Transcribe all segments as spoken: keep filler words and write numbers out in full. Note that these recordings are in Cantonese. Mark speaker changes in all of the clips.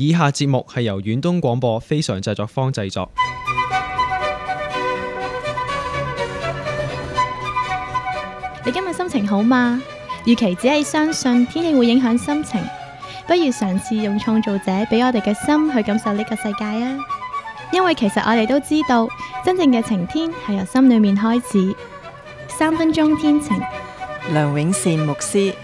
Speaker 1: 以下節目係由遠東廣播非常製作坊製作。
Speaker 2: 你今日心情好嗎？與其只係相信天氣會影響心情，不如嘗試用創造者俾我哋嘅心去感受呢個世界啊！因為其實我哋都知道，真正嘅晴天係由心裏面開始。三分鐘天晴，
Speaker 3: 梁永善牧師。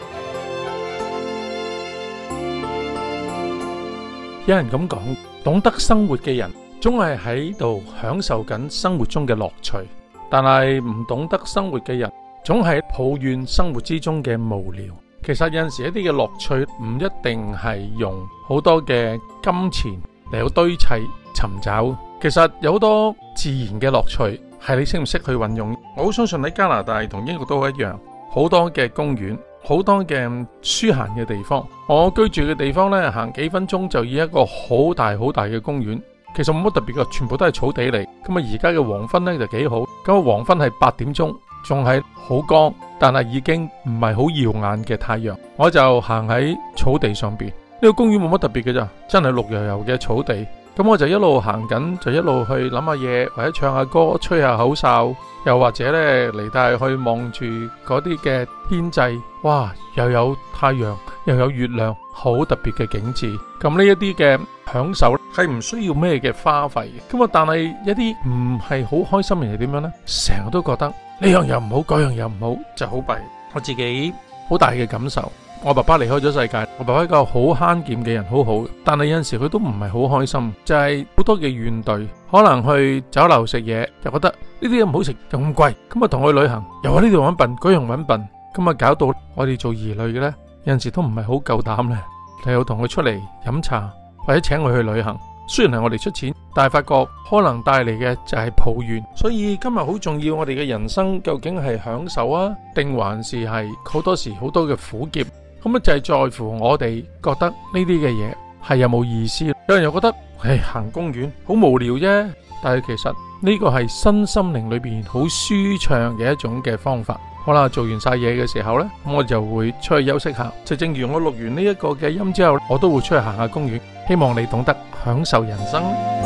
Speaker 4: 有人咁講，懂得生活嘅人總係喺度享受緊生活中嘅樂趣，但係唔懂得生活嘅人總係抱怨生活之中嘅無聊。其實有陣時一啲嘅樂趣唔一定係用好多嘅金錢嚟到堆砌尋找，其實有好多自然嘅樂趣係你識唔識去運用。我好相信喺加拿大同英國都一樣，好多嘅公園，好多嘅舒閒嘅地方。我居住嘅地方呢，行幾分鐘就以一個好大好大嘅公園，其實冇乜特別嘅，全部都係草地嚟。咁啊，而家嘅黃昏呢就幾好，咁啊黃昏係八點鐘，仲係好光，但係已經唔係好耀眼嘅太陽。我就行喺草地上邊，呢個公園冇乜特別嘅咋，真係綠油油嘅草地。咁我就一路行緊，就一路去諗下嘢，或者唱下歌，吹下口哨，又或者呢嚟帶去望住嗰啲嘅天際，哇，又有太陽，又有月亮，好特別嘅景致。咁呢一啲嘅享受係唔需要咩嘅花費嘅。咁啊，但係一啲唔係好開心嘅人係點樣呢？成日都覺得呢樣又唔好，嗰樣又唔好，就好弊。我自己好大嘅感受。我爸爸離開咗世界，我爸爸係一個好慳儉嘅人，好好，但係有陣時佢都唔係好開心，就係好多嘅怨懟，可能去酒樓食嘢，又覺得呢啲嘢唔好食，又咁貴，咁啊同佢旅行，又話呢度揾笨，嗰樣揾笨，咁啊搞到我哋做兒女嘅呢，有陣時都唔係好夠膽咧，你要同佢出嚟飲茶，或者請佢去旅行。雖然係我哋出錢，但係發覺可能帶嚟嘅就係抱怨。所以今日好重要，我哋嘅人生究竟係享受啊，定還是係好多時好多嘅苦澀？咁啊就係在乎我哋覺得呢啲嘅嘢係有冇意思。有人又覺得唉，行公園好無聊啫，但係其實呢個係身心靈裏邊好舒暢嘅一種嘅方法。好啦，做完晒嘢嘅時候呢，咁我就會出去休息下。就正如我錄完呢一個嘅音之後，我都會出去行下公園。希望你懂得享受人生。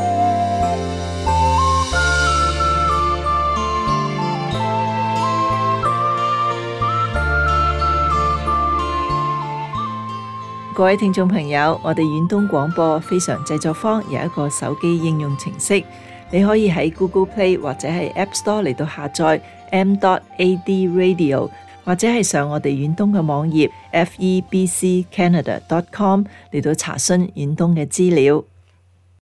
Speaker 3: 各位聽眾朋友，我哋遠東廣播非常製作坊有一個手機應用程式，你可以喺 Google Play 或者係 App Store 嚟到下載 m dot a d radio， 或者係上我哋遠東嘅網頁 f e b c canada dot com 嚟到查詢遠東嘅資料。